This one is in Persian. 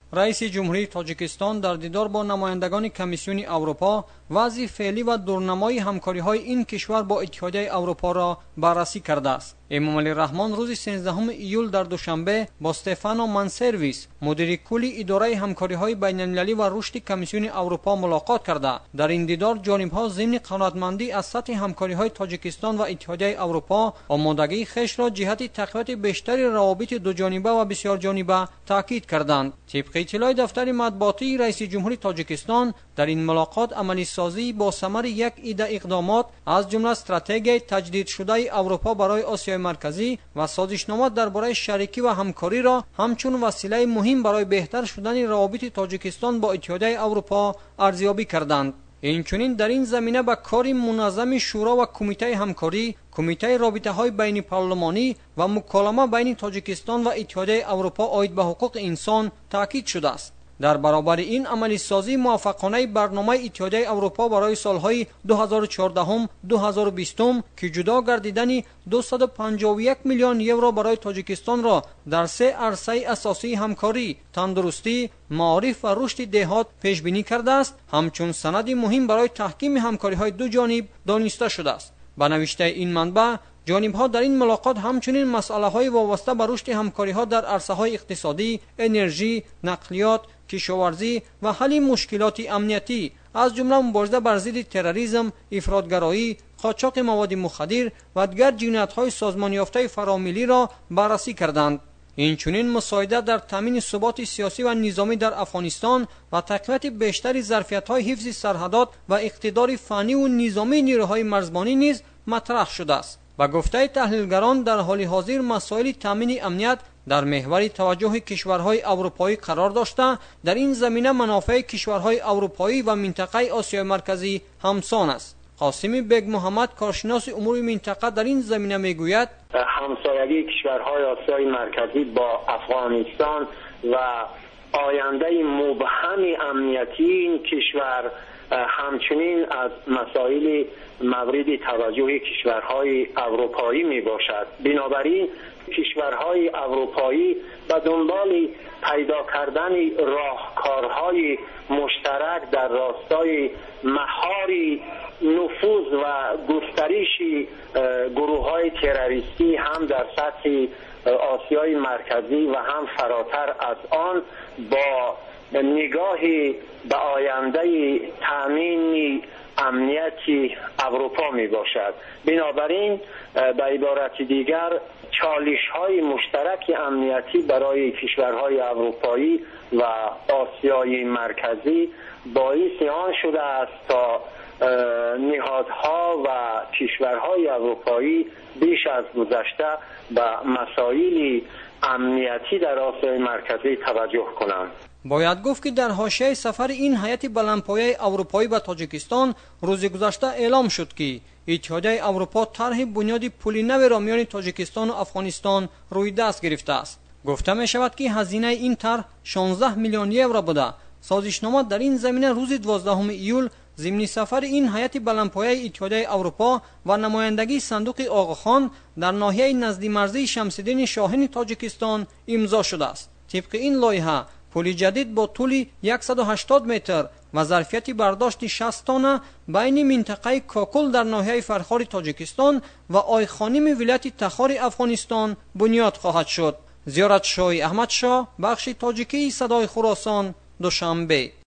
رئیس جمهوری تاجیکستان در دیدار با نمایندگان کمیسیون اروپا وضع فعلی و دورنمای همکاری‌های این کشور با اتحادیه اروپا را بررسی کرده است. امام علی رحمان روز 13 ایول در دوشنبه با استفانو مانسرویس مدیر کلی اداره همکاری‌های بین‌المللی و رشد کمیسیون اروپا ملاقات کرده. در این دیدار جانب‌ها ضمن قناعتمندی از سطح همکاری‌های تاجیکستان و اتحادیه اروپا آمادگی خویش را جهت تقویت بیشتر روابط دو جانبه و بسیار جانبه تاکید کردند. طبق اطلاع دفتر مطبوعاتی رئیس جمهوری تاجیکستان در این ملاقات عملی سازی با ثمر یک عده اقدامات از جمله استراتژی تجدید شده اروپا برای آسیای مرکزی و سازشنامه درباره شریکی و همکاری را همچون وسیله مهم برای بهتر شدن روابط تاجیکستان با اتحادیه اروپا ارزیابی کردند. اینچنین در این زمینه به کار منظم شورا و کمیته همکاری، کمیته رابطه‌های بین پارلمانی و مکالمه بین تاجیکستان و اتحادیه اروپا عاید به حقوق انسان تاکید شده است. در برابر این عملی سازی موافقانه برنامه اتحادیه اروپا برای سالهای 2014-2020 که جدا گردیدن 251 میلیون یورو برای تاجیکستان را در 3 عرصه اساسی همکاری، تندرستی، معارف و رشد دهات پیش بینی کرده است، همچون سند مهم برای تحکیم همکاری‌های دو جانب دانسته شده است. با نوشته این منبع جانب‌ها در این ملاقات همچنین مسائل‌های وابسته به رشد همکاری‌ها در عرصه‌های اقتصادی، انرژی، نقلیات، کشاورزی و حل مشکلات امنیتی از جمله مبارزه بر ضد تروریسم، افراطگرایی، قاچاق مواد مخدر و دیگر جنایت‌های سازمان یافته فراملی را بررسی کردند. اینچنین مساعده در تامین ثبات سیاسی و نظامی در افغانستان و تقویت بیشتر ظرفیت‌های حفظ سرحدات و اقتدار فنی و نظامی نیروهای مرزبانی نیز مطرح شده است. با گفته تحلیلگران در حال حاضر مسائل تامین امنیت در محور توجه کشورهای اروپایی قرار داشته، در این زمینه منافع کشورهای اروپایی و منطقه آسیای مرکزی همسان است. قاسم بیگ محمد کارشناس امور منطقه در این زمینه میگوید همسایگی کشورهای آسیای مرکزی با افغانستان و آینده مبهم امنیتی این کشور همچنین از مسائل مورد توجه کشورهای اروپایی می باشد. بنابراین کشورهای اروپایی به دنبال پیدا کردن راهکارهای مشترک در راستای مهار نفوذ و گسترش گروه‌های تروریستی هم در سطح آسیای مرکزی و هم فراتر از آن با نگاه به آینده تامین امنیت اروپا می باشد. بنابراین به عبارت دیگر چالش‌های مشترک امنیتی برای کشورهای اروپایی و آسیای مرکزی باعث آن شده است تا نهادها و کشورهای اروپایی بیش از گذشته به مسائل امنیتی در آسیای مرکزی توجه کنند. باید گفت که در حاشیه سفر این هیئت بلندپایه اروپایی به تاجیکستان روز گذشته اعلام شد که اتحادیه اروپا طرح بنیاد پل نو را میان تاجیکستان و افغانستان روی دست گرفته است. گفته می شود که هزینه این طرح 16 میلیون یورو بوده. سازشنامه در این زمینه روز 12 ایول ضمن سفر این هیئت بلندپایه اتحادیه اروپا و نمایندگی صندوق آقاخان در ناحیه نزد مرزی شمس‌الدین شاهین تاجیکستان امضا شده است. طبق این لایحه پل جدید با طول 180 متر و ظرفیت برداشت 60 تن بین منطقه کاکل در ناحیه فرخار تاجیکستان و آیخانیم ولایت تخار افغانستان بنیاد خواهد شد. زیارت شاه احمد شاه، بخش تاجیکی صدای خراسان، دوشنبه.